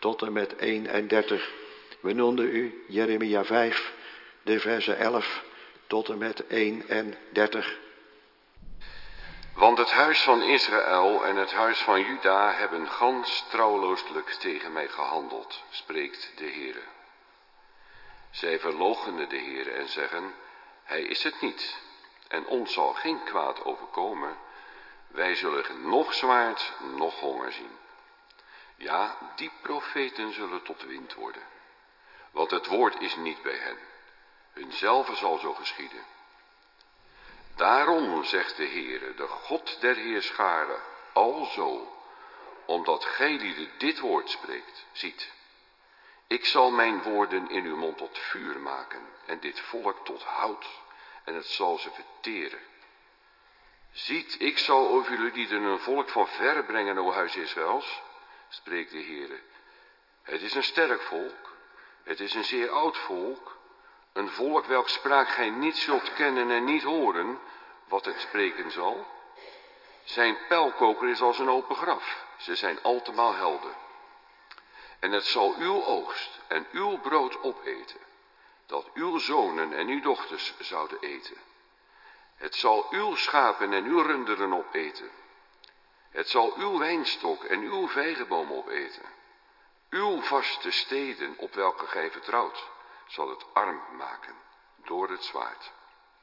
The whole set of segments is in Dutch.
tot en met 31. We noemden u Jeremia 5, de versen 11 tot en met 31. Want het huis van Israël en het huis van Juda hebben gans trouwelooselijk tegen mij gehandeld, spreekt de Heere. Zij verloochenen de Heere en zeggen, hij is het niet, en ons zal geen kwaad overkomen. Wij zullen noch zwaard, noch honger zien. Ja, die profeten zullen tot wind worden, want het woord is niet bij hen. Hunzelve zal zo geschieden. Daarom, zegt de Heere, de God der Heerscharen, alzo, omdat gij lieden dit woord spreekt, ziet. Ik zal mijn woorden in uw mond tot vuur maken, en dit volk tot hout, en het zal ze verteren. Ziet, ik zal over jullie lieden een volk van ver brengen, o huis Israëls, spreekt de Heere. Het is een sterk volk, het is een zeer oud volk, een volk welk spraak gij niet zult kennen en niet horen, wat het spreken zal. Zijn pijlkoker is als een open graf, ze zijn altemaal helder. En het zal uw oogst en uw brood opeten, dat uw zonen en uw dochters zouden eten. Het zal uw schapen en uw runderen opeten. Het zal uw wijnstok en uw vijgenboom opeten. Uw vaste steden, op welke gij vertrouwt, zal het arm maken door het zwaard.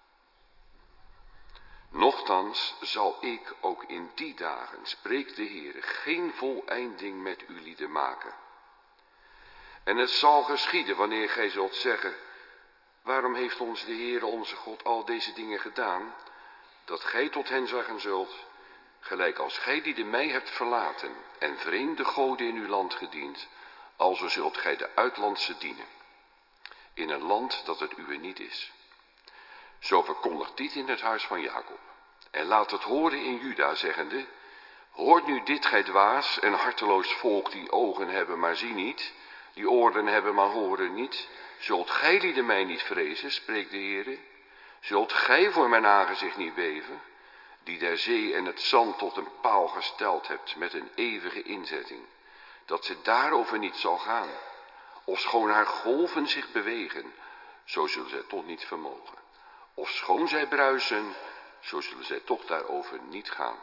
Nochtans zal ik ook in die dagen, spreekt de Heere, geen voleinding met uw lieden maken. En het zal geschieden wanneer gij zult zeggen, waarom heeft ons de Heere onze God al deze dingen gedaan, dat gij tot hen zeggen zult, gelijk als gij die de mij hebt verlaten en vreemde goden in uw land gediend, alzo zult gij de uitlandse dienen, in een land dat het uwe niet is. Zo verkondigt dit in het huis van Jacob, en laat het horen in Juda, zeggende, hoort nu dit, gij dwaas en harteloos volk, die ogen hebben, maar zien niet, die oren hebben, maar horen niet. Zult gij lieden mij niet vrezen, spreekt de Heere? Zult gij voor mijn aangezicht niet beven, die der zee en het zand tot een paal gesteld hebt met een eeuwige inzetting, dat ze daarover niet zal gaan, ofschoon haar golven zich bewegen, zo zullen zij toch niet vermogen. Ofschoon zij bruisen, zo zullen zij toch daarover niet gaan.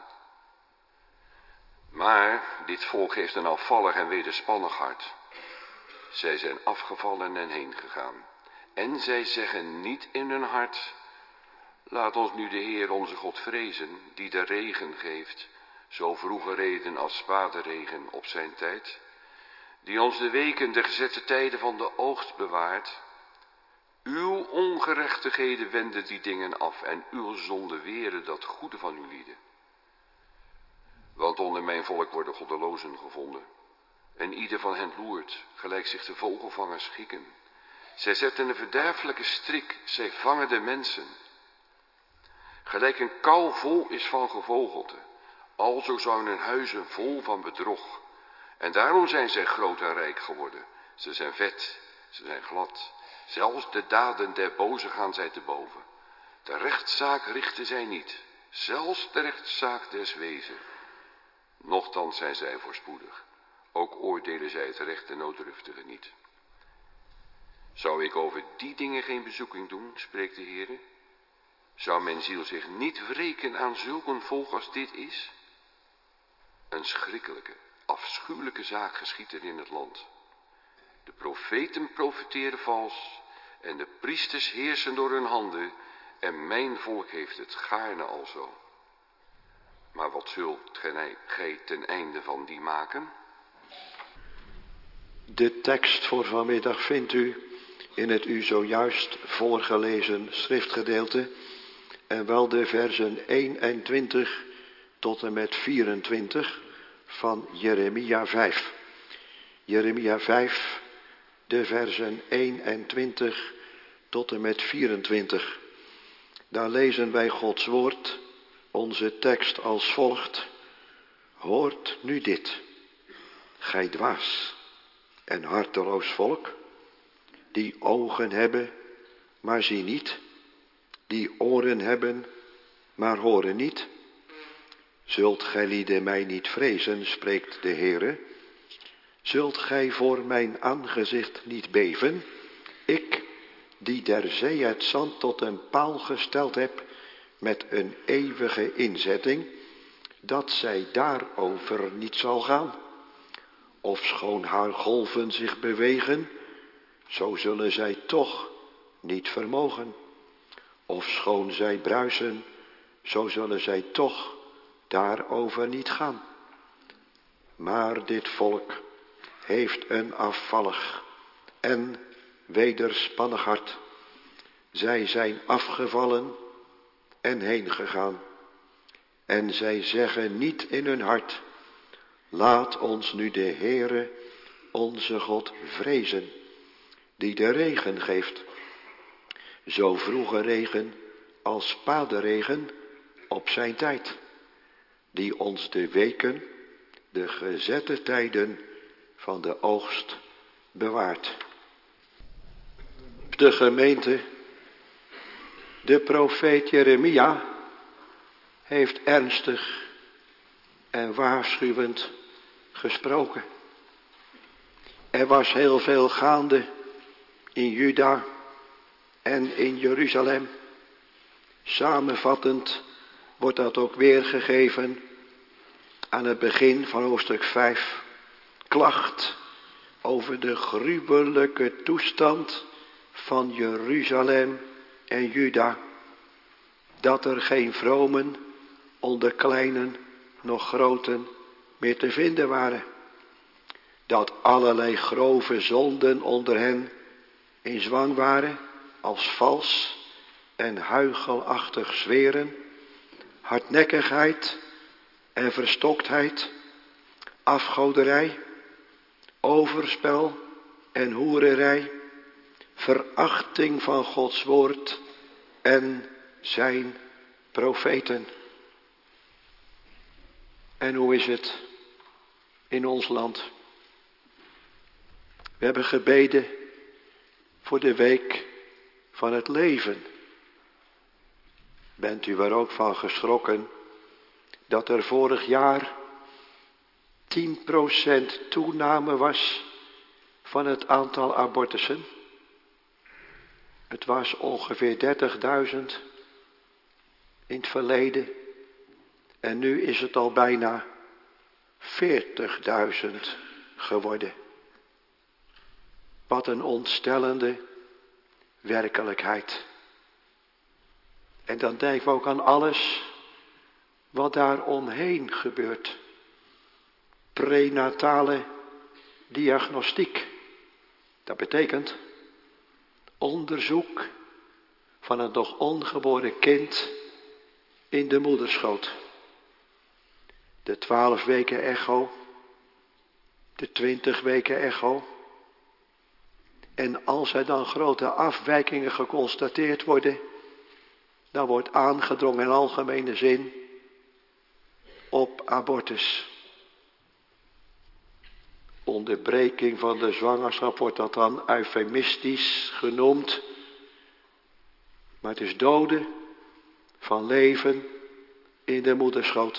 Maar dit volk heeft een afvallig en wederspannig hart. Zij zijn afgevallen en heen gegaan. En zij zeggen niet in hun hart, laat ons nu de Heer onze God vrezen, die de regen geeft, zo vroege reden als spaderegen op zijn tijd, die ons de weken, de gezette tijden van de oogst bewaart. Uw ongerechtigheden wenden die dingen af en uw zonde weren dat goede van uw lieden. Want onder mijn volk worden goddelozen gevonden, en ieder van hen loert, gelijk zich de vogelvangers schikken. Zij zetten een verderfelijke strik, zij vangen de mensen. Gelijk een kou vol is van gevogelte, alzo zijn hun huizen vol van bedrog. En daarom zijn zij groot en rijk geworden. Ze zijn vet, ze zijn glad. Zelfs de daden der bozen gaan zij te boven. De rechtszaak richten zij niet, zelfs de rechtszaak des wezen. Nochtans zijn zij voorspoedig, ook oordelen zij het recht en nooddruftige niet. Zou ik over die dingen geen bezoeking doen, spreekt de Heere? Zou mijn ziel zich niet wreken aan zulk een volk als dit is? Een schrikkelijke, afschuwelijke zaak geschiedt er in het land. De profeten profeteren vals en de priesters heersen door hun handen en mijn volk heeft het gaarne alzo. Maar wat zult gij ten einde van die maken? De tekst voor vanmiddag vindt u in het u zojuist voorgelezen schriftgedeelte en wel de versen 21 tot en met 24 van Jeremia 5. Jeremia 5, de versen 21 tot en met 24. Daar lezen wij Gods woord, onze tekst als volgt. Hoort nu dit, gij dwaas en harteloos volk, die ogen hebben, maar zien niet, die oren hebben, maar horen niet. Zult gij lieden mij niet vrezen, spreekt de Heere? Zult gij voor mijn aangezicht niet beven? Ik, die der zee het zand tot een paal gesteld heb, met een eeuwige inzetting, dat zij daarover niet zal gaan. Ofschoon haar golven zich bewegen, zo zullen zij toch niet vermogen. Ofschoon zij bruisen, zo zullen zij toch daarover niet gaan. Maar dit volk heeft een afvallig en wederspannig hart. Zij zijn afgevallen en heen gegaan. En zij zeggen niet in hun hart, laat ons nu de Heere, onze God, vrezen, die de regen geeft. Zo vroege regen als spaderegen op zijn tijd. Die ons de weken, de gezette tijden van de oogst bewaart. De gemeente, de profeet Jeremia heeft ernstig en waarschuwend gesproken. Er was heel veel gaande in Juda en in Jeruzalem. Samenvattend wordt dat ook weergegeven aan het begin van hoofdstuk 5. Klacht over de gruwelijke toestand van Jeruzalem en Juda. Dat er geen vromen onder kleinen nog groten meer te vinden waren. Dat allerlei grove zonden onder hen in zwang waren, als vals en huichelachtig zweren, hardnekkigheid en verstoktheid, afgoderij, overspel en hoererij, verachting van Gods woord en zijn profeten. En hoe is het in ons land? We hebben gebeden voor de week van het leven. Bent u er ook van geschrokken dat er vorig jaar 10% toename was van het aantal abortussen? Het was ongeveer 30.000 in het verleden en nu is het al bijna 40.000 geworden. Wat een ontstellende werkelijkheid. En dan denken we ook aan alles wat daar omheen gebeurt. Prenatale diagnostiek. Dat betekent onderzoek van een nog ongeboren kind in de moederschoot. De 12 weken echo, de 20 weken echo. En als er dan grote afwijkingen geconstateerd worden, dan wordt aangedrongen in algemene zin op abortus. Onderbreking van de zwangerschap wordt dat dan eufemistisch genoemd. Maar het is doden van leven in de moederschoot.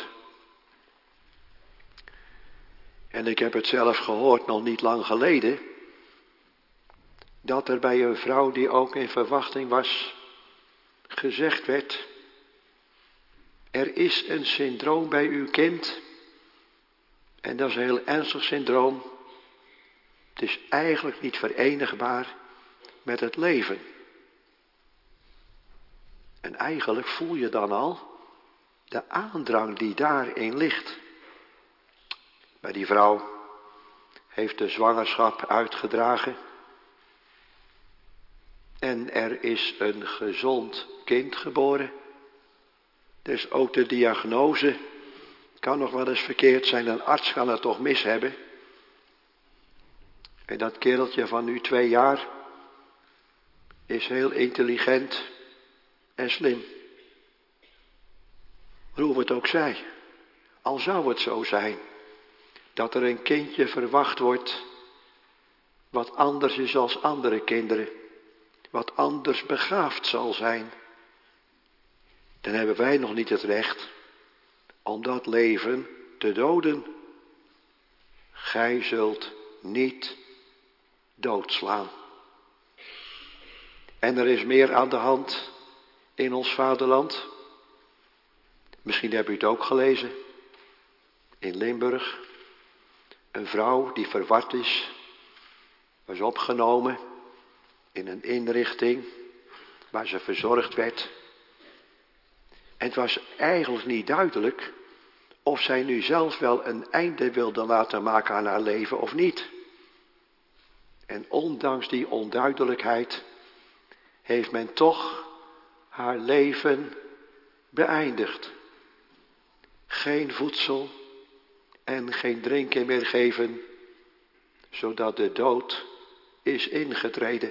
En ik heb het zelf gehoord nog niet lang geleden, dat er bij een vrouw die ook in verwachting was, gezegd werd, er is een syndroom bij uw kind en dat is een heel ernstig syndroom. Het is eigenlijk niet verenigbaar met het leven. En eigenlijk voel je dan al de aandrang die daarin ligt. Bij die vrouw heeft de zwangerschap uitgedragen. En er is een gezond kind geboren. Dus ook de diagnose kan nog wel eens verkeerd zijn. Een arts kan het toch mis hebben. En dat kereltje van nu 2 jaar is heel intelligent en slim. Maar hoe het ook zij, al zou het zo zijn dat er een kindje verwacht wordt wat anders is als andere kinderen, wat anders begaafd zal zijn, dan hebben wij nog niet het recht om dat leven te doden. Gij zult niet doodslaan. En er is meer aan de hand in ons vaderland. Misschien hebt u het ook gelezen. In Limburg. Een vrouw die verward is. Was opgenomen in een inrichting waar ze verzorgd werd. En het was eigenlijk niet duidelijk of zij nu zelf wel een einde wilde laten maken aan haar leven of niet. En ondanks die onduidelijkheid heeft men toch haar leven beëindigd. Geen voedsel en geen drinken meer geven, zodat de dood is ingetreden.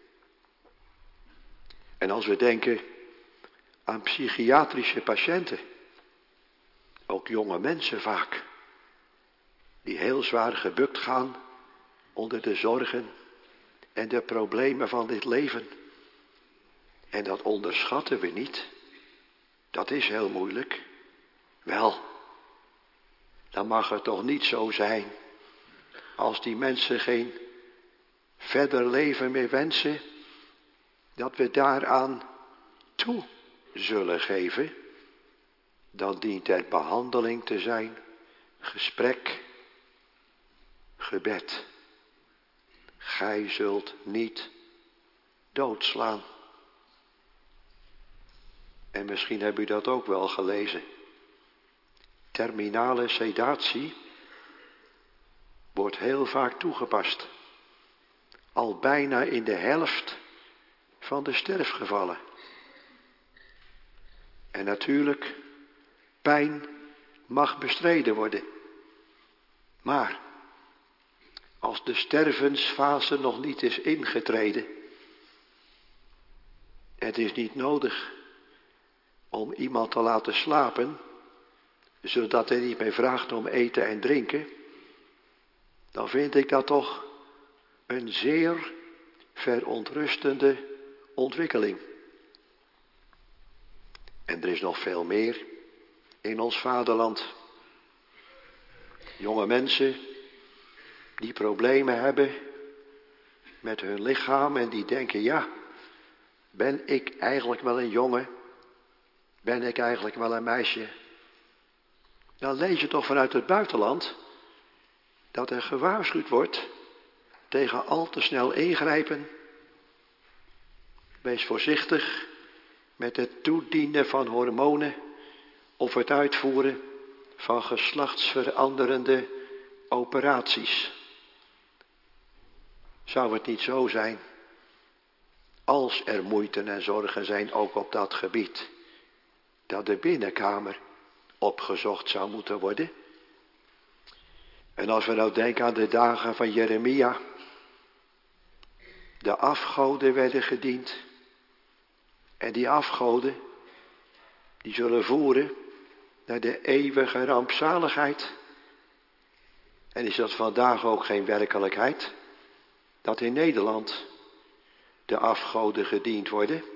En als we denken aan psychiatrische patiënten, ook jonge mensen vaak, die heel zwaar gebukt gaan onder de zorgen en de problemen van dit leven. En dat onderschatten we niet. Dat is heel moeilijk. Wel, dan mag het toch niet zo zijn, als die mensen geen verder leven meer wensen, dat we daaraan toe zullen geven. Dan dient er behandeling te zijn, gesprek, gebed. Gij zult niet doodslaan. En misschien hebt u dat ook wel gelezen. Terminale sedatie wordt heel vaak toegepast. Al bijna in de helft van de sterfgevallen. En natuurlijk, pijn mag bestreden worden. Maar als de stervensfase nog niet is ingetreden, het is niet nodig om iemand te laten slapen, zodat hij niet meer vraagt om eten en drinken, dan vind ik dat toch een zeer verontrustende ontwikkeling. En er is nog veel meer in ons vaderland. Jonge mensen die problemen hebben met hun lichaam en die denken, ja, ben ik eigenlijk wel een jongen? Ben ik eigenlijk wel een meisje? Dan lees je toch vanuit het buitenland dat er gewaarschuwd wordt tegen al te snel ingrijpen. Wees voorzichtig met het toedienen van hormonen of het uitvoeren van geslachtsveranderende operaties. Zou het niet zo zijn, als er moeite en zorgen zijn ook op dat gebied, dat de binnenkamer opgezocht zou moeten worden? En als we nou denken aan de dagen van Jeremia, de afgoden werden gediend. En die afgoden, die zullen voeren naar de eeuwige rampzaligheid. En is dat vandaag ook geen werkelijkheid? Dat in Nederland de afgoden gediend worden?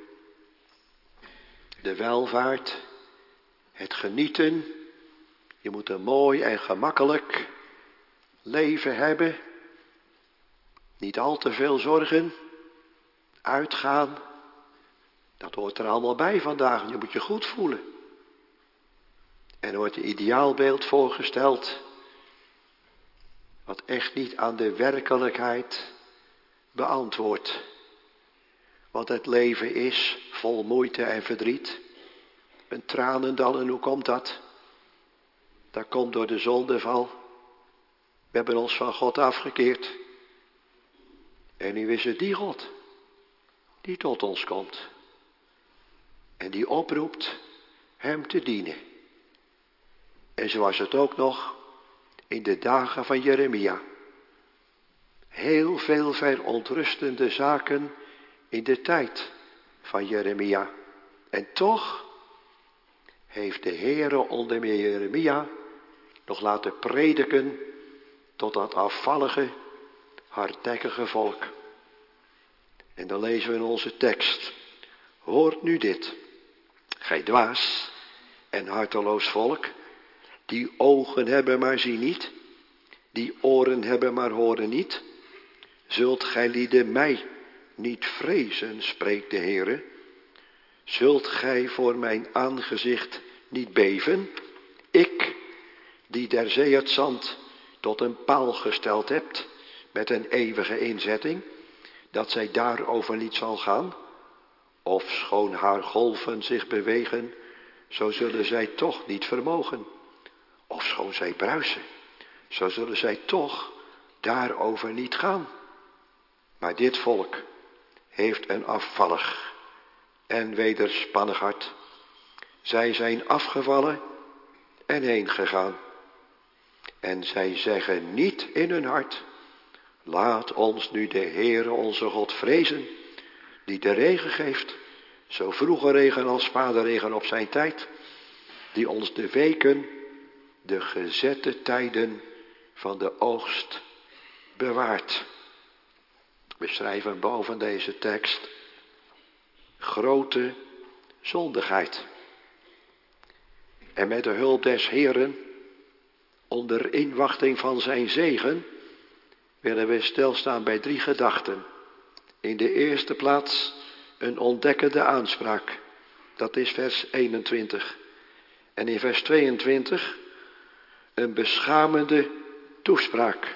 De welvaart, het genieten, je moet een mooi en gemakkelijk leven hebben. Niet al te veel zorgen, uitgaan. Dat hoort er allemaal bij vandaag. Je moet je goed voelen. En er wordt een ideaalbeeld voorgesteld, wat echt niet aan de werkelijkheid beantwoordt. Want het leven is vol moeite en verdriet. Een tranendal, en hoe komt dat? Dat komt door de zondeval. We hebben ons van God afgekeerd. En nu is het die God die tot ons komt. En die oproept hem te dienen. En zo was het ook nog in de dagen van Jeremia. Heel veel verontrustende zaken in de tijd van Jeremia. En toch heeft de Heere onder Jeremia nog laten prediken tot dat afvallige, hardnekkige volk. En dan lezen we in onze tekst: hoort nu dit, gij dwaas en harteloos volk, die ogen hebben maar zien niet, die oren hebben maar horen niet? Zult gij lieden mij niet vrezen, spreekt de Heere? Zult gij voor mijn aangezicht niet beven? Ik, die der zee het zand tot een paal gesteld hebt, met een eeuwige inzetting, dat zij daarover niet zal gaan? Ofschoon haar golven zich bewegen, zo zullen zij toch niet vermogen. Ofschoon zij bruisen, zo zullen zij toch daarover niet gaan. Maar dit volk heeft een afvallig en wederspannig hart. Zij zijn afgevallen en heen gegaan. En zij zeggen niet in hun hart: laat ons nu de Heere onze God vrezen, die de regen geeft, zo vroege regen als spaderregen op zijn tijd, die ons de weken, de gezette tijden van de oogst bewaart. We schrijven boven deze tekst: grote zondigheid. En met de hulp des Heeren, onder inwachting van zijn zegen, willen we stilstaan bij 3 gedachten. In de eerste plaats een ontdekkende aanspraak. Dat is vers 21. En in vers 22 een beschamende toespraak.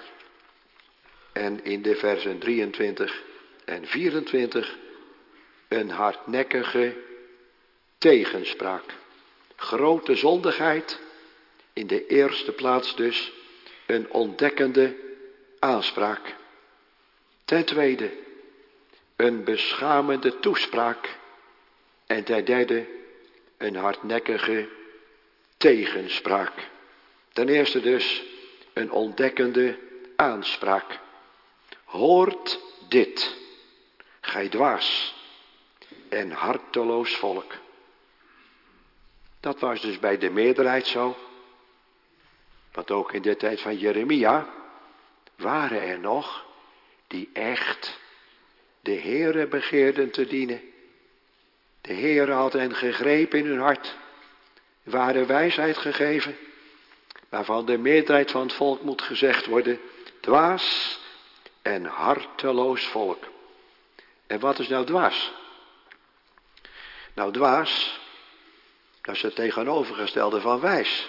En in de versen 23 en 24 een hardnekkige tegenspraak. Grote zondigheid, in de eerste plaats dus een ontdekkende aanspraak. Ten tweede een beschamende toespraak. En ten derde een hardnekkige tegenspraak. Ten eerste dus een ontdekkende aanspraak. Hoort dit, gij dwaas en harteloos volk. Dat was dus bij de meerderheid zo. Want ook in de tijd van Jeremia waren er nog die echt de Heere begeerden te dienen. De Heere had hen gegrepen in hun hart, waren wijsheid gegeven, maar van de meerderheid van het volk moet gezegd worden: dwaas en harteloos volk. En wat is nou dwaas? Nou, dwaas, dat is het tegenovergestelde van wijs.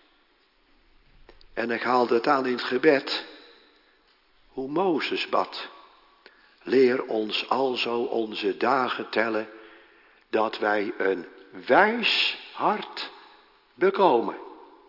En ik haalde het aan in het gebed, hoe Mozes bad: leer ons alzo onze dagen tellen, dat wij een wijs hart bekomen.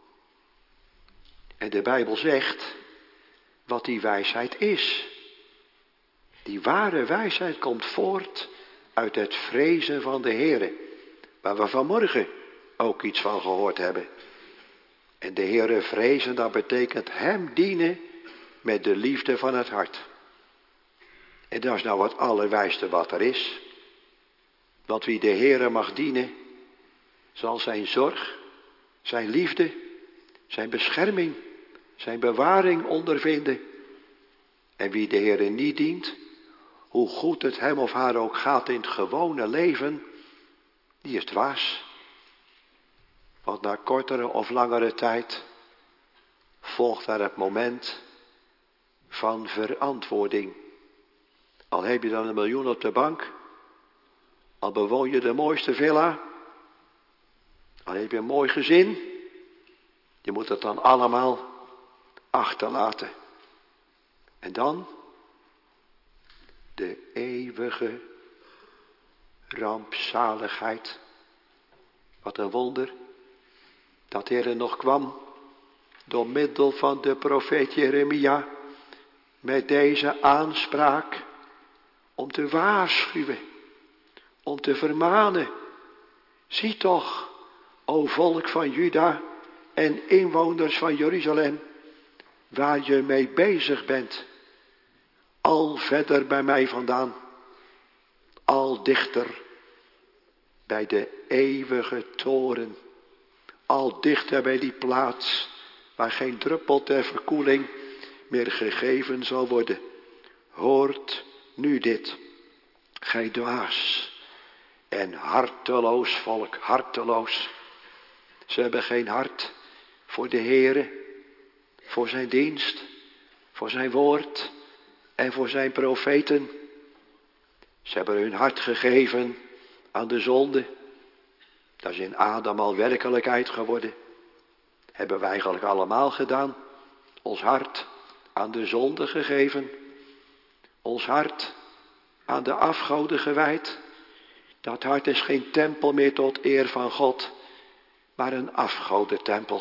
En de Bijbel zegt wat die wijsheid is. Die ware wijsheid komt voort uit het vrezen van de Heere, waar we vanmorgen ook iets van gehoord hebben. En de Heere vrezen, dat betekent hem dienen met de liefde van het hart. En dat is nou het allerwijste wat er is. Want wie de Heere mag dienen, zal zijn zorg, zijn liefde, zijn bescherming, zijn bewaring ondervinden. En wie de Heere niet dient, hoe goed het hem of haar ook gaat in het gewone leven, die is dwaas. Want na kortere of langere tijd volgt daar het moment van verantwoording. Al heb je dan 1 miljoen op de bank, al bewoon je de mooiste villa, al heb je een mooi gezin, je moet het dan allemaal achterlaten. En dan de eeuwige rampzaligheid. Wat een wonder dat de Heer nog kwam door middel van de profeet Jeremia met deze aanspraak om te waarschuwen, om te vermanen. Zie toch, o volk van Juda en inwoners van Jeruzalem, waar je mee bezig bent. Al verder bij mij vandaan, al dichter bij de eeuwige toren, al dichter bij die plaats waar geen druppel ter verkoeling meer gegeven zal worden. Hoort nu dit, gij dwaas en harteloos volk, harteloos. Ze hebben geen hart voor de Heere, voor zijn dienst, voor zijn woord en voor zijn profeten. Ze hebben hun hart gegeven aan de zonde. Dat is in Adam al werkelijkheid geworden. Hebben wij eigenlijk allemaal gedaan. Ons hart aan de zonde gegeven. Ons hart aan de afgoden gewijd. Dat hart is geen tempel meer tot eer van God, maar een afgodentempel.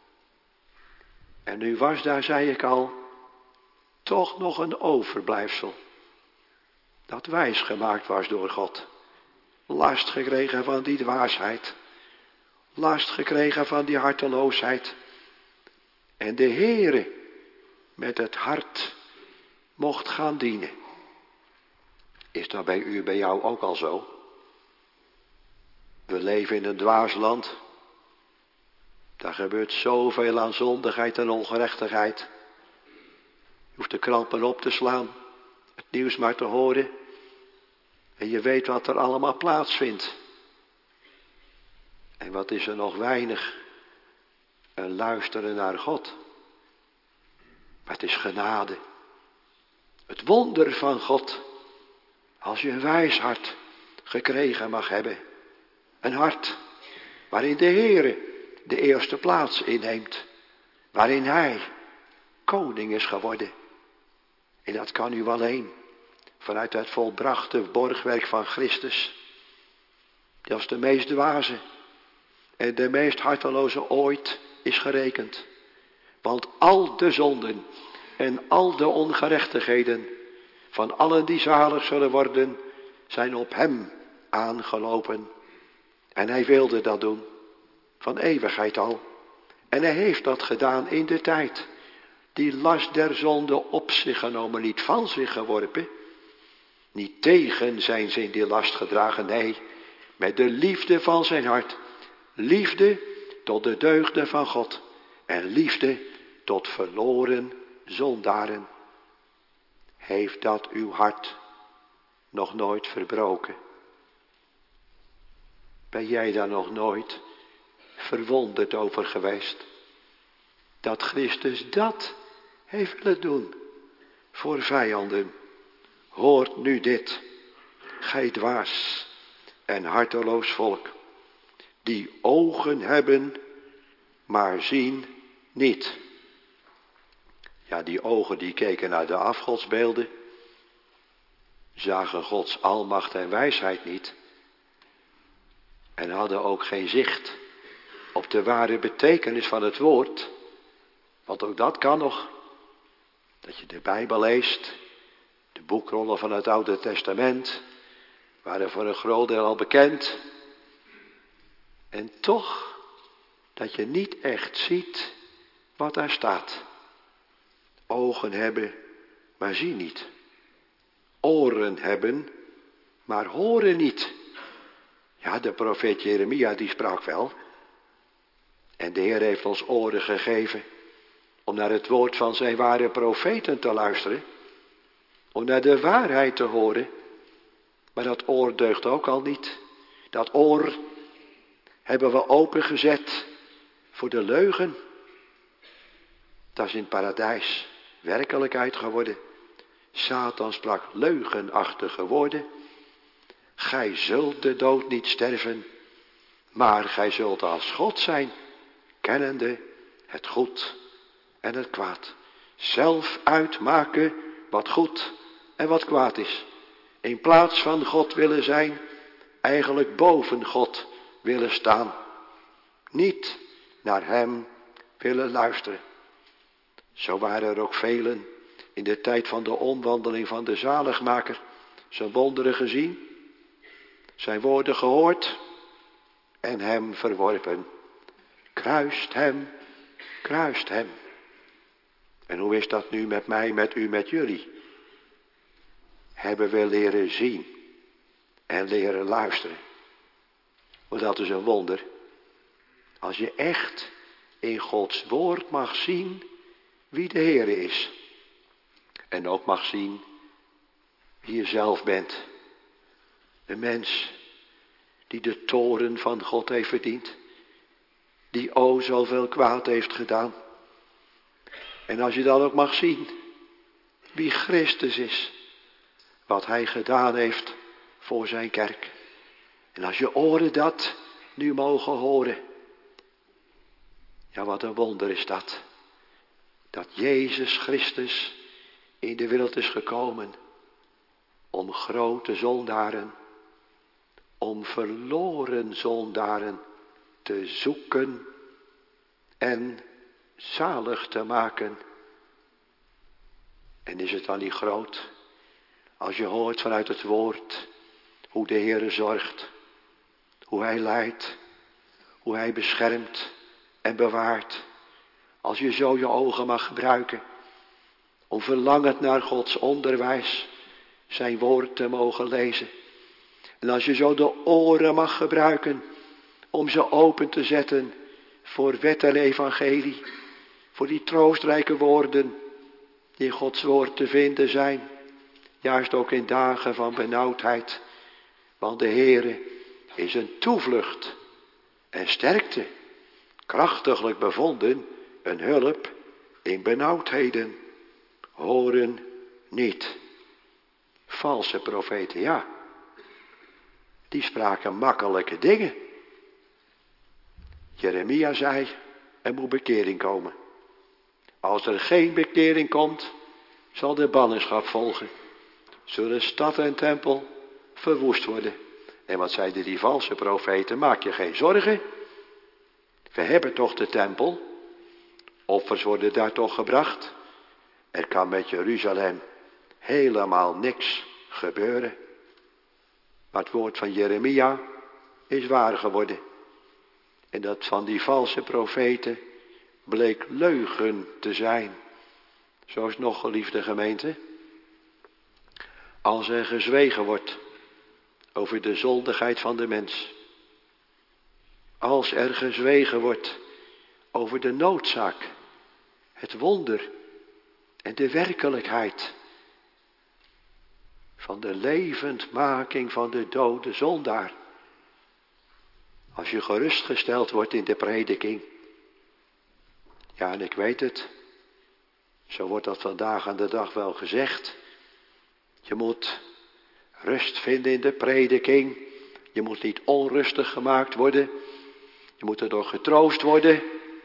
En nu was daar, zei ik al, toch nog een overblijfsel. Dat wijs gemaakt was door God. Last gekregen van die dwaasheid. Last gekregen van die harteloosheid. En de Heere met het hart mocht gaan dienen. Is dat bij u, bij jou ook al zo? We leven in een dwaas land. Daar gebeurt zoveel aan zondigheid en ongerechtigheid. Je hoeft de krant maar op te slaan. Het nieuws maar te horen. En je weet wat er allemaal plaatsvindt. En wat is er nog weinig? Een luisteren naar God. Maar het is genade. Het wonder van God. Als je een wijs hart gekregen mag hebben. Een hart waarin de Heere de eerste plaats inneemt. Waarin Hij koning is geworden. En dat kan u alleen vanuit het volbrachte borgwerk van Christus. Die als de meest dwaze en de meest harteloze ooit is gerekend. Want al de zonden en al de ongerechtigheden van allen die zalig zullen worden, zijn op hem aangelopen. En hij wilde dat doen, van eeuwigheid al. En hij heeft dat gedaan in de tijd. Die last der zonde op zich genomen, niet van zich geworpen. Niet tegen zijn ze in die last gedragen, nee, met de liefde van zijn hart. Liefde tot de deugden van God. En liefde tot verloren zondaren. Heeft dat uw hart nog nooit verbroken? Ben jij daar nog nooit verwonderd over geweest? Dat Christus dat heeft willen doen voor vijanden. Hoort nu dit, gij dwaas en harteloos volk, die ogen hebben, maar zien niet. Ja, die ogen die keken naar de afgodsbeelden, zagen Gods almacht en wijsheid niet. En hadden ook geen zicht op de ware betekenis van het woord. Want ook dat kan nog. Dat je de Bijbel leest, de boekrollen van het Oude Testament, waren voor een groot deel al bekend. En toch, dat je niet echt ziet wat daar staat. Ogen hebben, maar zien niet. Oren hebben, maar horen niet. Ja, de profeet Jeremia die sprak wel. En de Heer heeft ons oren gegeven om naar het woord van zijn ware profeten te luisteren. Om naar de waarheid te horen. Maar dat oor deugt ook al niet. Dat oor hebben we opengezet voor de leugen. Dat is in het paradijs werkelijkheid geworden. Satan sprak leugenachtige woorden. Gij zult de dood niet sterven, maar gij zult als God zijn, kennende het goed en het kwaad. Zelf uitmaken wat goed en wat kwaad is. In plaats van God willen zijn, eigenlijk boven God willen staan. Niet naar hem willen luisteren. Zo waren er ook velen in de tijd van de omwandeling van de zaligmaker, zijn wonderen gezien, zijn woorden gehoord en hem verworpen. Kruist hem, kruist hem. En hoe is dat nu met mij, met u, met jullie? Hebben we leren zien en leren luisteren. Want dat is een wonder. Als je echt in Gods woord mag zien wie de Heere is. En ook mag zien wie je zelf bent. Een mens die de toorn van God heeft verdiend. Die o zoveel kwaad heeft gedaan. En als je dan ook mag zien wie Christus is. Wat hij gedaan heeft voor zijn kerk. En als je oren dat nu mogen horen. Ja, wat een wonder is dat. Dat Jezus Christus in de wereld is gekomen. Om grote zondaren. Om verloren zondaren te zoeken en zalig te maken. En is het dan niet groot als je hoort vanuit het woord hoe de Heere zorgt, hoe hij leidt, hoe hij beschermt en bewaart. Als je zo je ogen mag gebruiken om verlangend naar Gods onderwijs zijn woord te mogen lezen. En als je zo de oren mag gebruiken om ze open te zetten voor wet en evangelie. Voor die troostrijke woorden die in Gods woord te vinden zijn. Juist ook in dagen van benauwdheid. Want de Heere is een toevlucht en sterkte. Krachtiglijk bevonden een hulp in benauwdheden. Horen niet. Valse profeten, ja. Die spraken makkelijke dingen. Jeremia zei, er moet bekering komen. Als er geen bekering komt, zal de ballingschap volgen. Zullen stad en tempel verwoest worden. En wat zeiden die valse profeten? Maak je geen zorgen. We hebben toch de tempel. Offers worden daar toch gebracht. Er kan met Jeruzalem helemaal niks gebeuren. Maar het woord van Jeremia is waar geworden. En dat van die valse profeten bleek leugen te zijn. Zo is nog, geliefde gemeente. Als er gezwegen wordt over de zondigheid van de mens. Als er gezwegen wordt over de noodzaak, het wonder en de werkelijkheid van de levendmaking van de dode zondaar. Als je gerustgesteld wordt in de prediking. Ja, en ik weet het. Zo wordt dat vandaag aan de dag wel gezegd. Je moet rust vinden in de prediking. Je moet niet onrustig gemaakt worden. Je moet erdoor getroost worden.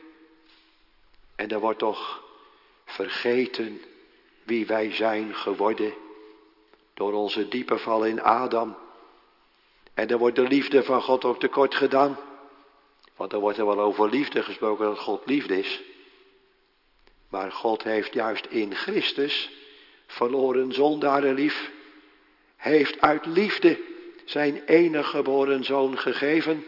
En er wordt toch vergeten wie wij zijn geworden. Door onze diepe val in Adam. En er wordt de liefde van God ook tekort gedaan. Want er wordt er wel over liefde gesproken dat God liefde is. Maar God heeft juist in Christus verloren zondaren lief. Heeft uit liefde zijn enige geboren zoon gegeven.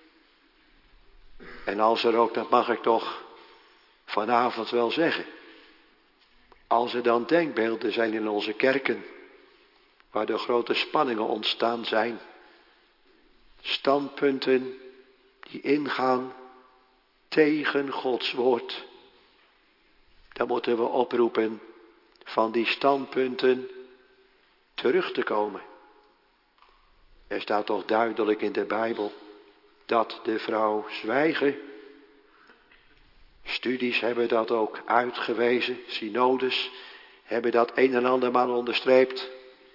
En als er ook, dat mag ik toch vanavond wel zeggen. Als er dan denkbeelden zijn in onze kerken. Waar de grote spanningen ontstaan zijn. Standpunten die ingaan tegen Gods woord. Dan moeten we oproepen van die standpunten terug te komen. Er staat toch duidelijk in de Bijbel dat de vrouw zwijgen. Studies hebben dat ook uitgewezen. Synodes hebben dat een en andermaal onderstreept.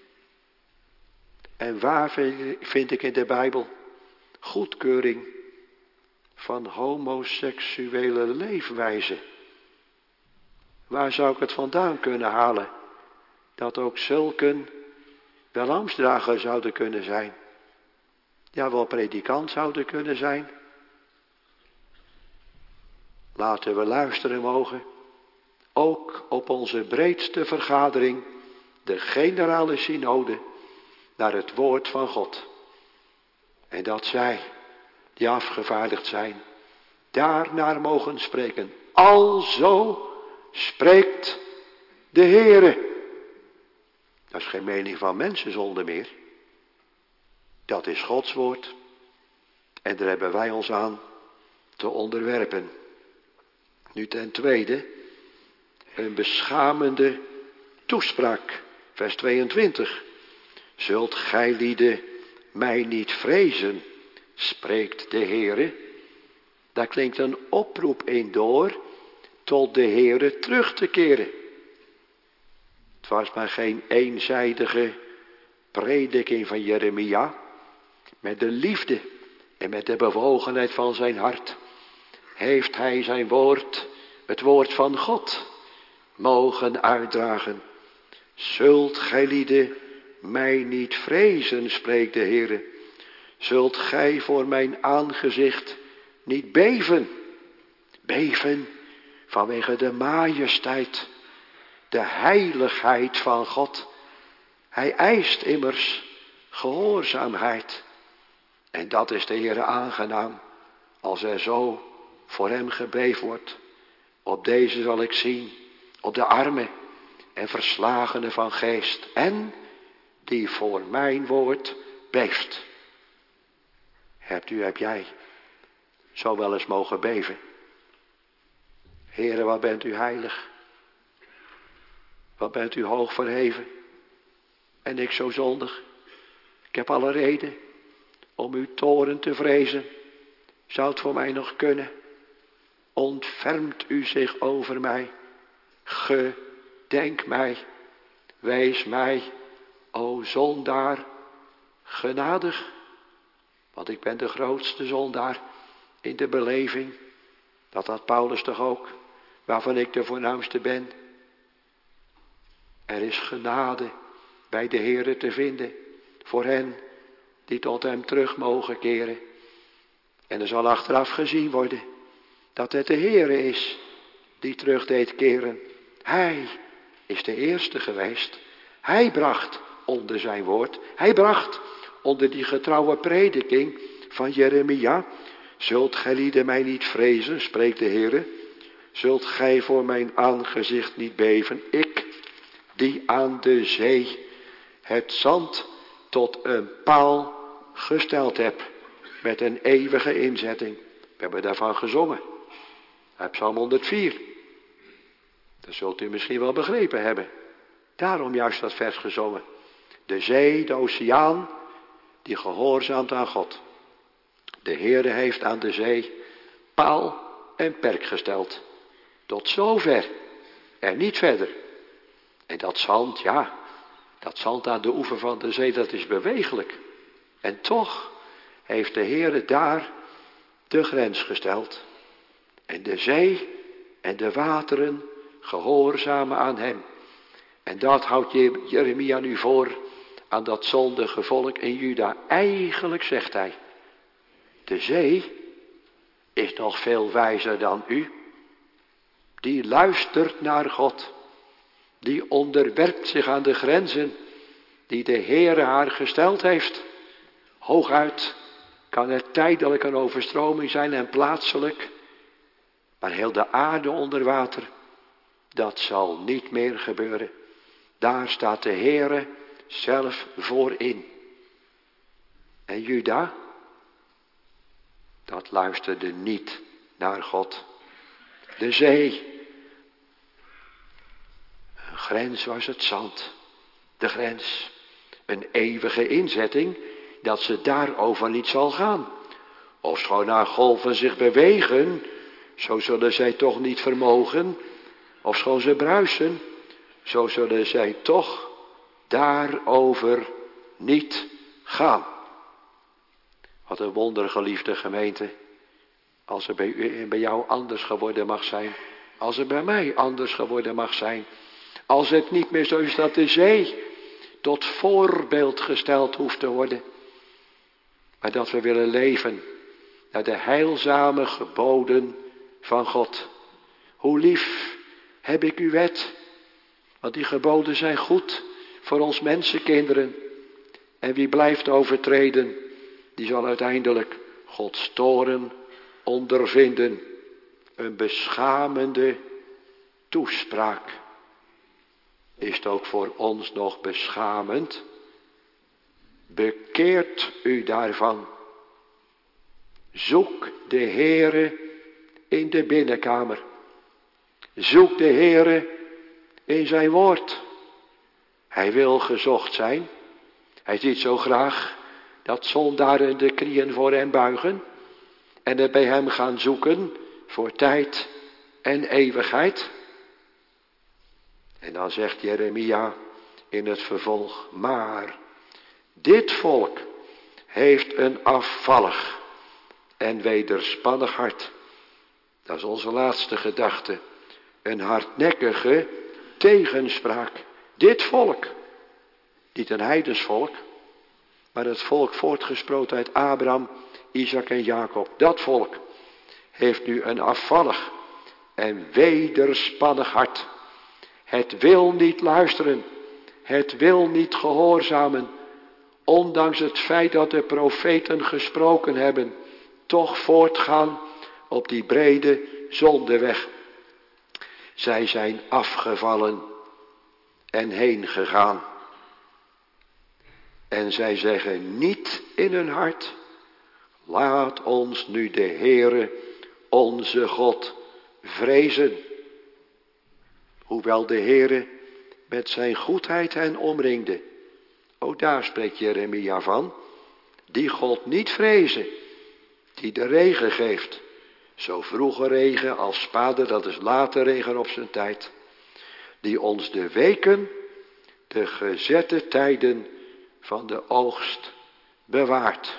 En waar vind ik in de Bijbel goedkeuring van homoseksuele leefwijze? Waar zou ik het vandaan kunnen halen? Dat ook zulken wel ambtsdrager zouden kunnen zijn. Ja, wel predikant zouden kunnen zijn. Laten we luisteren mogen. Ook op onze breedste vergadering, de generale synode, naar het woord van God. En dat zij, die afgevaardigd zijn, daarnaar mogen spreken. Alzo spreekt de Heere. Dat is geen mening van mensen zonder meer. Dat is Gods woord. En daar hebben wij ons aan te onderwerpen. Nu ten tweede, een beschamende toespraak. Vers 22. Zult gij lieden mij niet vrezen, spreekt de Heere. Daar klinkt een oproep in door tot de Heere terug te keren. Het was maar geen eenzijdige prediking van Jeremia. Met de liefde en met de bewogenheid van zijn hart heeft hij zijn woord, het woord van God, mogen uitdragen. Zult gij lieden mij niet vrezen, spreekt de Heere. Zult gij voor mijn aangezicht niet beven. Beven vanwege de majesteit, de heiligheid van God. Hij eist immers gehoorzaamheid. En dat is de Heere aangenaam, als er zo voor hem gebeefd wordt. Op deze zal ik zien, op de armen en verslagenen van geest, en die voor mijn woord beeft. Heb jij zo wel eens mogen beven? Heere, wat bent u heilig. Wat bent u hoog verheven. En ik zo zondig. Ik heb alle reden om uw toorn te vrezen. Zou het voor mij nog kunnen? Ontfermt u zich over mij. Gedenk mij. Wees mij, o zondaar, genadig. Want ik ben de grootste zondaar in de beleving. Dat had Paulus toch ook, waarvan ik de voornaamste ben. Er is genade bij de Heere te vinden voor hen die tot hem terug mogen keren. En er zal achteraf gezien worden dat het de Heere is die terug deed keren. Hij is de eerste geweest. Hij bracht onder zijn woord, hij bracht onder die getrouwe prediking van Jeremia. Zult gij lieden mij niet vrezen, spreekt de Heere. Zult gij voor mijn aangezicht niet beven. Ik, die aan de zee het zand tot een paal gesteld heb. Met een eeuwige inzetting. We hebben daarvan gezongen. Uit Psalm 104. Dat zult u misschien wel begrepen hebben. Daarom juist dat vers gezongen. De zee, de oceaan, die gehoorzaamt aan God. De Heere heeft aan de zee paal en perk gesteld. Tot zover en niet verder. En dat zand, ja, dat zand aan de oever van de zee, dat is bewegelijk. En toch heeft de Heere daar de grens gesteld. En de zee en de wateren gehoorzamen aan hem. En dat houdt Jeremia nu voor aan dat zondige volk in Juda. Eigenlijk zegt hij, de zee is nog veel wijzer dan u. Die luistert naar God. Die onderwerpt zich aan de grenzen die de Heere haar gesteld heeft. Hooguit kan er tijdelijk een overstroming zijn en plaatselijk. Maar heel de aarde onder water, dat zal niet meer gebeuren. Daar staat de Heere zelf voor in. En Juda, dat luisterde niet naar God. De zee. Een grens was het zand. De grens. Een eeuwige inzetting dat ze daarover niet zal gaan. Ofschoon haar golven zich bewegen, zo zullen zij toch niet vermogen. Ofschoon ze bruisen, zo zullen zij toch daarover niet gaan. Wat een wonder, geliefde gemeente. Als er bij u en bij jou anders geworden mag zijn. Als er bij mij anders geworden mag zijn. Als het niet meer zo is dat de zee tot voorbeeld gesteld hoeft te worden. Maar dat we willen leven naar de heilzame geboden van God. Hoe lief heb ik uw wet. Want die geboden zijn goed voor ons mensenkinderen. En wie blijft overtreden, die zal uiteindelijk Gods toorn ondervinden. Een beschamende toespraak. Is het ook voor ons nog beschamend? Bekeert u daarvan. Zoek de Heere in de binnenkamer. Zoek de Heere in zijn woord. Hij wil gezocht zijn. Hij ziet zo graag dat zondaren de knieën voor hem buigen en het bij hem gaan zoeken voor tijd en eeuwigheid. En dan zegt Jeremia in het vervolg, maar dit volk heeft een afvallig en wederspannig hart. Dat is onze laatste gedachte. Een hardnekkige tegenspraak. Dit volk, niet een heidensvolk, maar het volk voortgesproten uit Abraham, Isaac en Jacob. Dat volk heeft nu een afvallig en wederspannig hart. Het wil niet luisteren. Het wil niet gehoorzamen. Ondanks het feit dat de profeten gesproken hebben. Toch voortgaan op die brede zondeweg. Zij zijn afgevallen en heen gegaan. En zij zeggen niet in hun hart. Laat ons nu de Heere, onze God, vrezen. Hoewel de Heere met zijn goedheid hen omringde. Ook daar spreekt Jeremia van. Die God niet vrezen. Die de regen geeft. Zo vroege regen als spade, dat is late regen op zijn tijd. Die ons de weken, de gezette tijden van de oogst bewaart.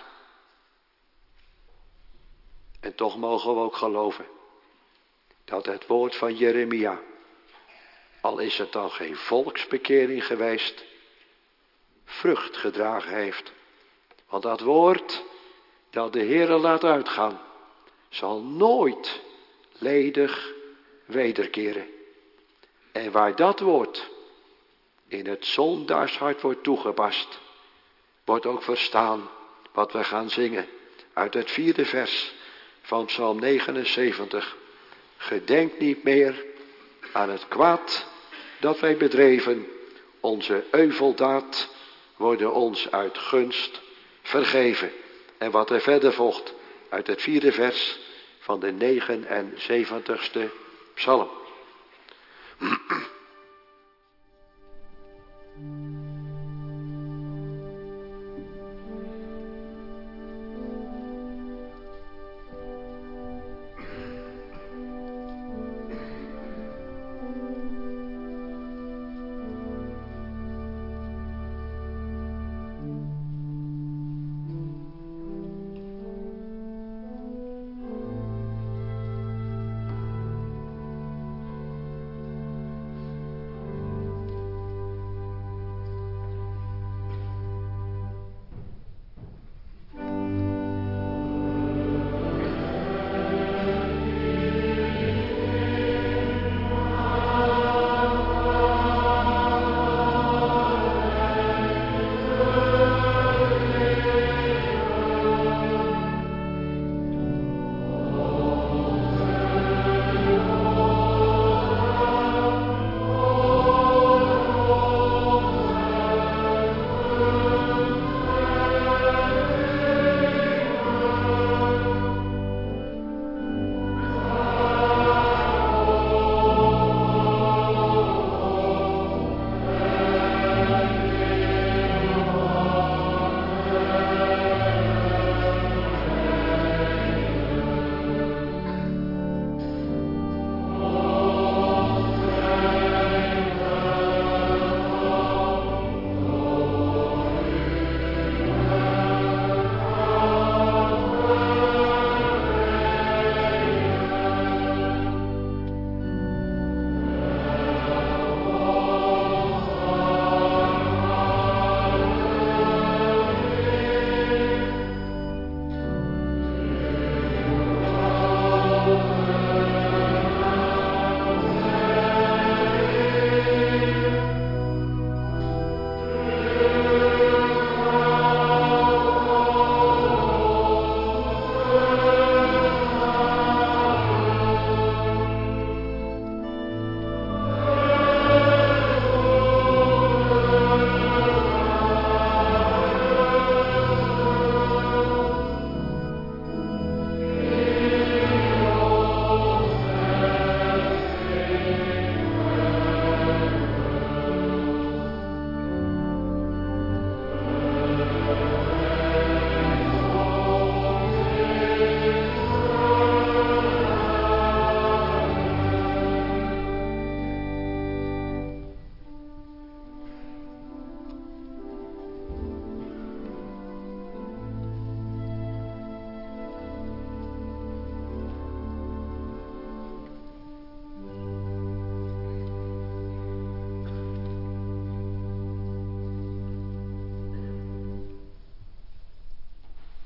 En toch mogen we ook geloven dat het woord van Jeremia, al is het dan geen volksbekering geweest, vrucht gedragen heeft. Want dat woord dat de Heere laat uitgaan, zal nooit ledig wederkeren. En waar dat woord in het zondaarshart wordt toegepast, wordt ook verstaan wat we gaan zingen uit het 4e vers van Psalm 79. Gedenk niet meer aan het kwaad dat wij bedreven. Onze euveldaad worden ons uit gunst vergeven. En wat er verder volgt uit het 4e vers van de 79ste psalm.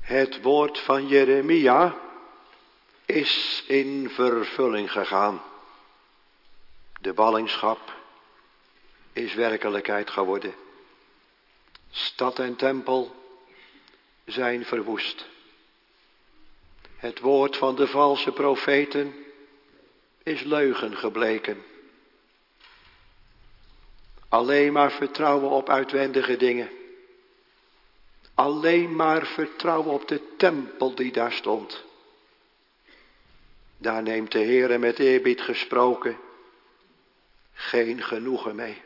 Het woord van Jeremia is in vervulling gegaan. De ballingschap is werkelijkheid geworden. Stad en tempel zijn verwoest. Het woord van de valse profeten is leugen gebleken. Alleen maar vertrouwen op uitwendige dingen. Alleen maar vertrouwen op de tempel die daar stond. Daar neemt de Heere met eerbied gesproken geen genoegen mee.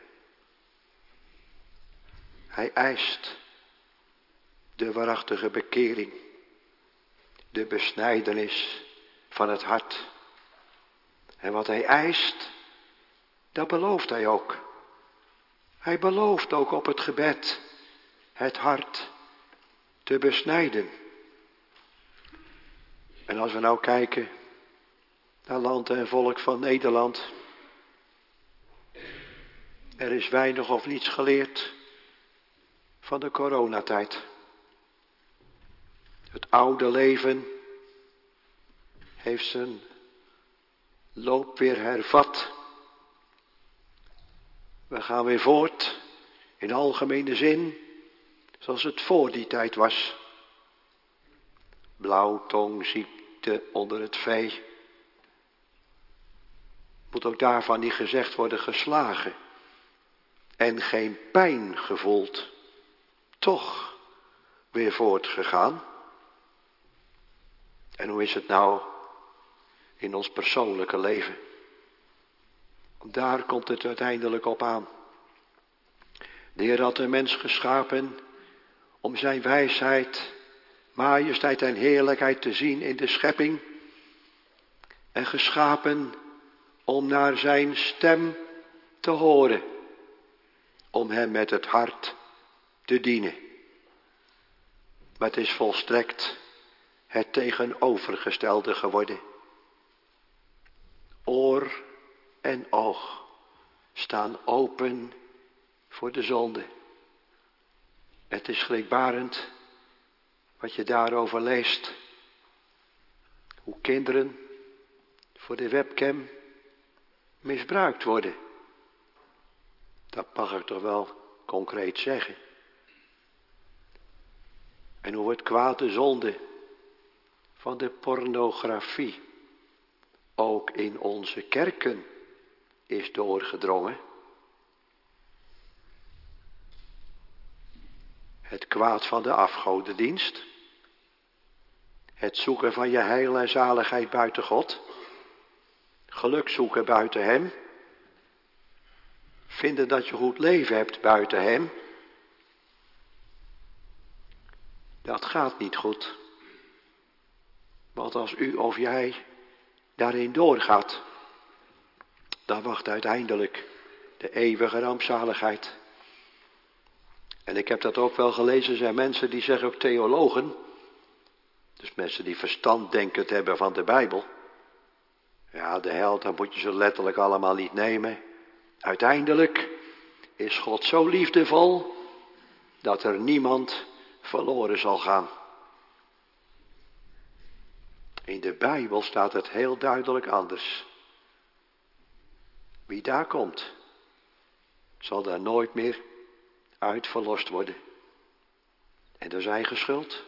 Hij eist de waarachtige bekering, de besnijdenis van het hart. En wat hij eist, dat belooft hij ook. Hij belooft ook op het gebed het hart te besnijden. En als we nou kijken naar land en volk van Nederland, er is weinig of niets geleerd van de coronatijd. Het oude leven heeft zijn loop weer hervat. We gaan weer voort in algemene zin zoals het voor die tijd was. Blauwtongziekte onder het vee. Moet ook daarvan niet gezegd worden geslagen en geen pijn gevoeld, toch weer voortgegaan. En hoe is het nou in ons persoonlijke leven? Daar komt het uiteindelijk op aan. De Heer had de mens geschapen om zijn wijsheid, majesteit en heerlijkheid te zien in de schepping. En geschapen om naar zijn stem te horen. Om hem met het hart te dienen. Maar het is volstrekt het tegenovergestelde geworden. Oor en oog staan open voor de zonde. Het is schrikbarend wat je daarover leest. Hoe kinderen voor de webcam misbruikt worden. Dat mag ik toch wel concreet zeggen. En hoe het kwade zonde van de pornografie ook in onze kerken is doorgedrongen. Het kwaad van de afgodendienst. Het zoeken van je heil en zaligheid buiten God. Geluk zoeken buiten hem. Vinden dat je goed leven hebt buiten hem. Dat gaat niet goed. Want als u of jij daarin doorgaat, dan wacht uiteindelijk de eeuwige rampzaligheid. En ik heb dat ook wel gelezen, er zijn mensen die zeggen ook theologen. Dus mensen die verstanddenkend hebben van de Bijbel. Ja, de hel, dan moet je ze letterlijk allemaal niet nemen. Uiteindelijk is God zo liefdevol dat er niemand verloren zal gaan. In de Bijbel staat het heel duidelijk anders. Wie daar komt, zal daar nooit meer uit verlost worden. En door zijn eigen schuld.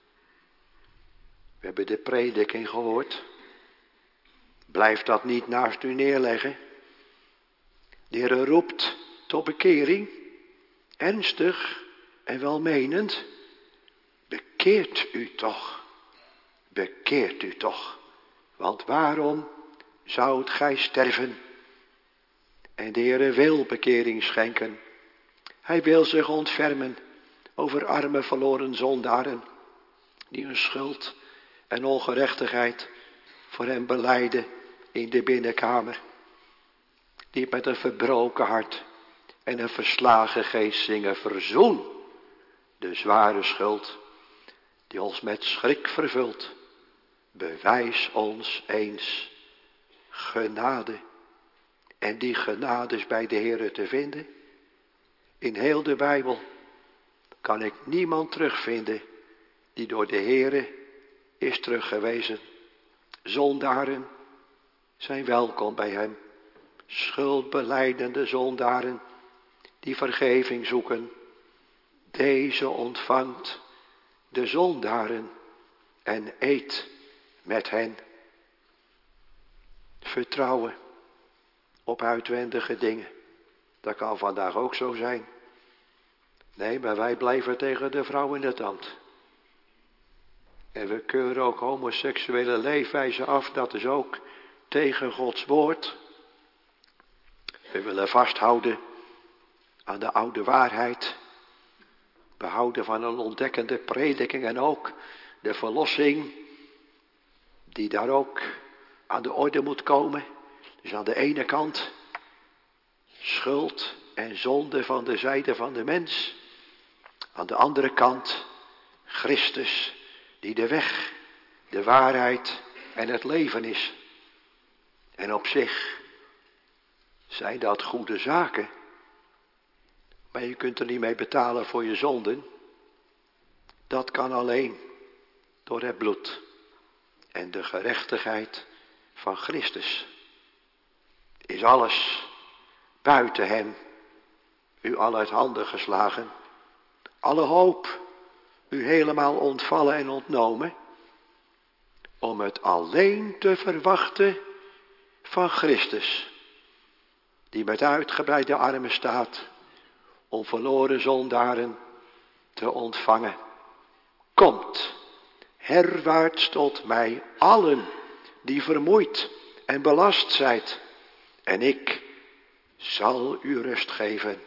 We hebben de prediking gehoord. Blijf dat niet naast u neerleggen. De Heer roept tot bekering, ernstig en welmenend. Bekeert u toch, bekeert u toch. Want waarom zoudt gij sterven? En de Heer wil bekering schenken. Hij wil zich ontfermen over arme verloren zondaren, die hun schuld en ongerechtigheid voor hem belijden in de binnenkamer. Die met een verbroken hart en een verslagen geest zingen: verzoen de zware schuld die ons met schrik vervult. Bewijs ons eens genade. En die genade is bij de Heere te vinden. In heel de Bijbel kan ik niemand terugvinden die door de Heere is teruggewezen. Zondaren zijn welkom bij hem. Schuldbelijdende zondaren die vergeving zoeken. Deze ontvangt de zondaren en eet met hen. Vertrouwen op uitwendige dingen. Dat kan vandaag ook zo zijn. Nee, maar wij blijven tegen de vrouw in de tand. En we keuren ook homoseksuele leefwijze af. Dat is ook tegen Gods woord. We willen vasthouden aan de oude waarheid. Behouden van een ontdekkende prediking en ook de verlossing die daar ook aan de orde moet komen. Dus aan de ene kant schuld en zonde van de zijde van de mens. Aan de andere kant Christus die de weg, de waarheid en het leven is. En op zich zijn dat goede zaken. Maar je kunt er niet mee betalen voor je zonden. Dat kan alleen door het bloed en de gerechtigheid van Christus. Is alles buiten hem u al uit handen geslagen. Alle hoop u helemaal ontvallen en ontnomen. Om het alleen te verwachten van Christus. Die met uitgebreide armen staat. Om verloren zondaren te ontvangen. Komt, herwaarts tot mij allen die vermoeid en belast zijt. En ik zal u rust geven.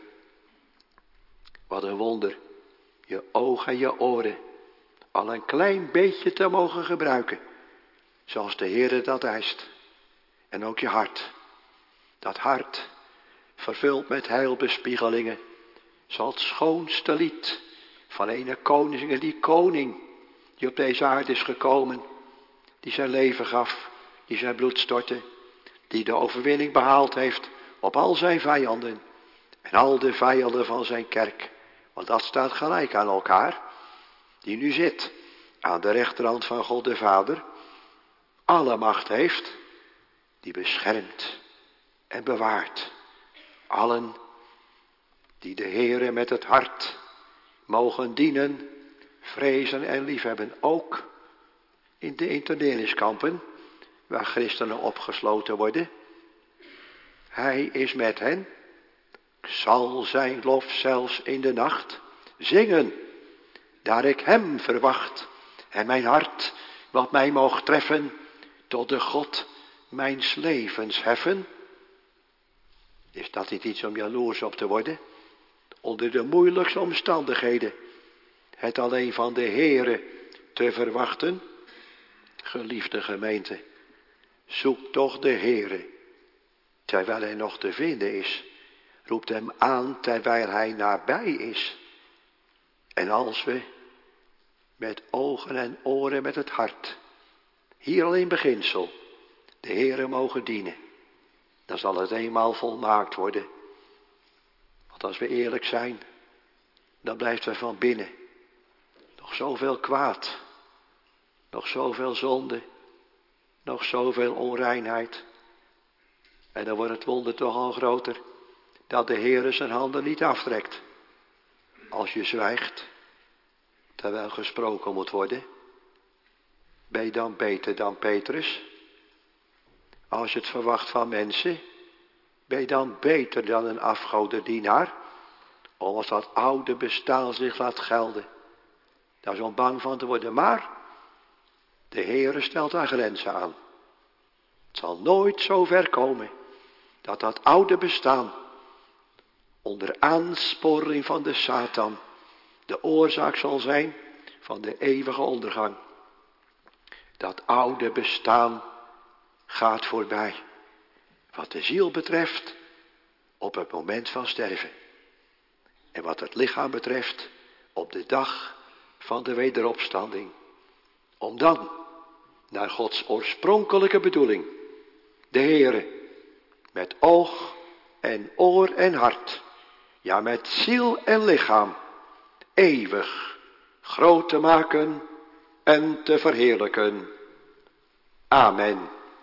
Wat een wonder, je ogen en je oren al een klein beetje te mogen gebruiken. Zoals de Heere dat eist. En ook je hart. Dat hart, vervuld met heilbespiegelingen, zal het schoonste lied van ene koning, die koning die op deze aarde is gekomen, die zijn leven gaf, die zijn bloed stortte, die de overwinning behaald heeft op al zijn vijanden en al de vijanden van zijn kerk. Want dat staat gelijk aan elkaar, die nu zit aan de rechterhand van God de Vader, alle macht heeft, die beschermt en bewaart allen die de Heere met het hart mogen dienen, vrezen en liefhebben. Ook in de interneringskampen waar christenen opgesloten worden. Hij is met hen. Ik zal zijn lof zelfs in de nacht zingen, daar ik hem verwacht en mijn hart wat mij moog treffen tot de God mijns levens heffen. Is dat niet iets om jaloers op te worden? Onder de moeilijkste omstandigheden het alleen van de Heere te verwachten. Geliefde gemeente, zoek toch de Heere terwijl hij nog te vinden is. Roept hem aan terwijl hij nabij is. En als we met ogen en oren met het hart hier al in beginsel de Heere mogen dienen, dan zal het eenmaal volmaakt worden. Want als we eerlijk zijn, dan blijft er van binnen nog zoveel kwaad, nog zoveel zonde, nog zoveel onreinheid. En dan wordt het wonder toch al groter dat de Heere zijn handen niet aftrekt. Als je zwijgt, terwijl gesproken moet worden, ben je dan beter dan Petrus? Als je het verwacht van mensen, ben je dan beter dan een afgodendienaar? Als dat oude bestaan zich laat gelden. Daar is om bang van te worden, maar de Heere stelt daar grenzen aan. Het zal nooit zo ver komen dat dat oude bestaan onder aansporing van de Satan de oorzaak zal zijn van de eeuwige ondergang. Dat oude bestaan gaat voorbij. Wat de ziel betreft, op het moment van sterven. En wat het lichaam betreft, op de dag van de wederopstanding. Om dan, naar Gods oorspronkelijke bedoeling, de Heere, met oog en oor en hart, ja met ziel en lichaam, eeuwig groot te maken en te verheerlijken. Amen.